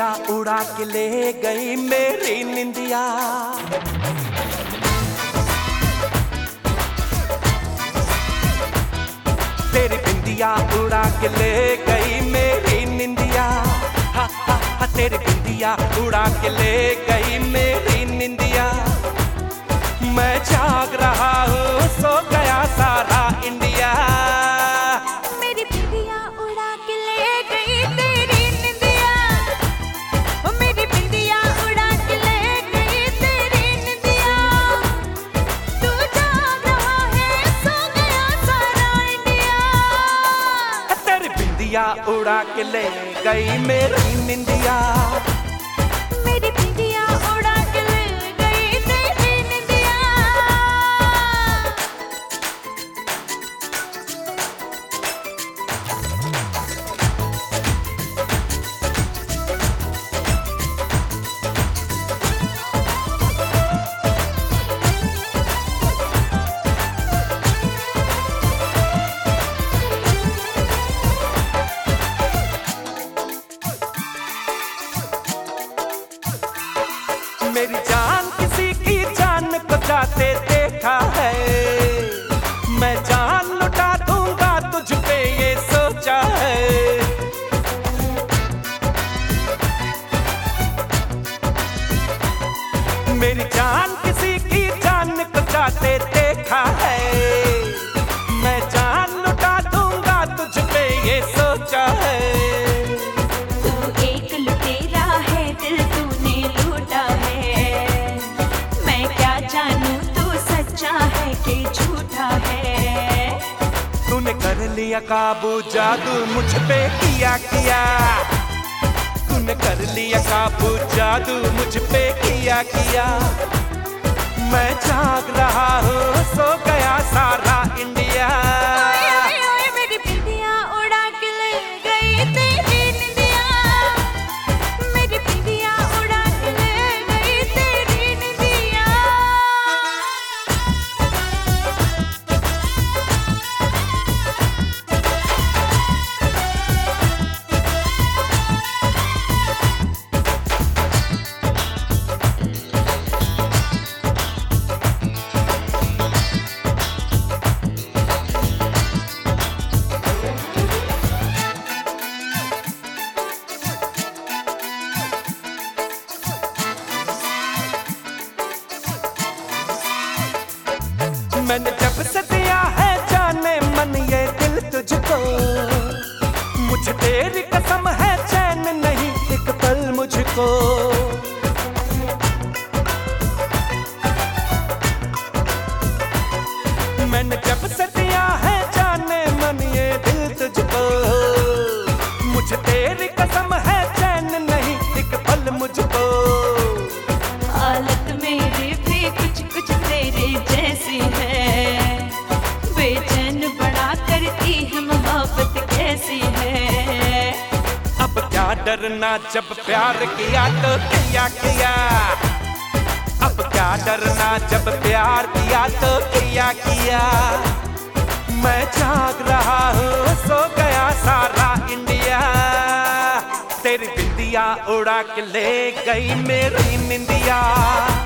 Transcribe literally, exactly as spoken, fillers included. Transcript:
उड़ा के ले गई मेरी निंदिया। तेरी बिंदिया उड़ा के ले गई मेरी निंदिया। हा हा हा तेरी बिंदिया उड़ा के ले गई मेरी निंदिया। मैं जाग रहा हूँ सो गया सारा इंडिया। मेरी बिंदिया उड़ा के ले गई तेरी निंदिया। ओ मेरी बिंदिया उड़ा के ले गई तेरी निंदिया। तू जाग रहा है सो गया सारा इंडिया। तेरी बिंदिया उड़ा के ले गई मेरी निंदिया। मेरी बिंदिया उड़ा के ले गई तेरी निंदिया। मेरी जान किसी की जान को जाते देखा है। मैं जान लुटा दूंगा तुझ पे ये सोचा है। मेरी जान किसी की जान को जाते देखा है। मैं जान लुटा दूंगा तुझ पे ये सोचा है। तू एक लुटेरा है दिल तूने लूटा है। मैं क्या जानूं तू सच्चा है कि झूठा है। तूने कर लिया काबू जादू मुझ पे किया किया। तूने कर लिया काबू जादू मुझ पे किया किया। मैं जाग रहा हूँ सो गया सारा इंडिया। ओए ओए ओए मेरी बिंदिया उड़ा के ले गई तेरी निंदिया। मेरी बिंदिया उड़ा के ले गई तेरी निंदिया। मैंने जब से दिया है जाने मन ये दिल तुझको। मुझे तेरी कसम है चैन नहीं एक पल मुझको। मैंने जब से दिया है जाने मन ये दिल तुझको। मुझे तेरी कसम है चैन नहीं एक पल मुझको। हालत मेरी भी कुछ कुछ तेरे जैसी है। बेचैन बड़ा करती है मोहब्बत कैसी है। अब क्या डरना जब प्यार किया तो किया किया। अब क्या डरना जब प्यार किया तो किया किया। मैं जाग रहा हूँ सो गया सारा इंडिया। तेरी बिंदिया उड़ा के ले गई मेरी निंदिया।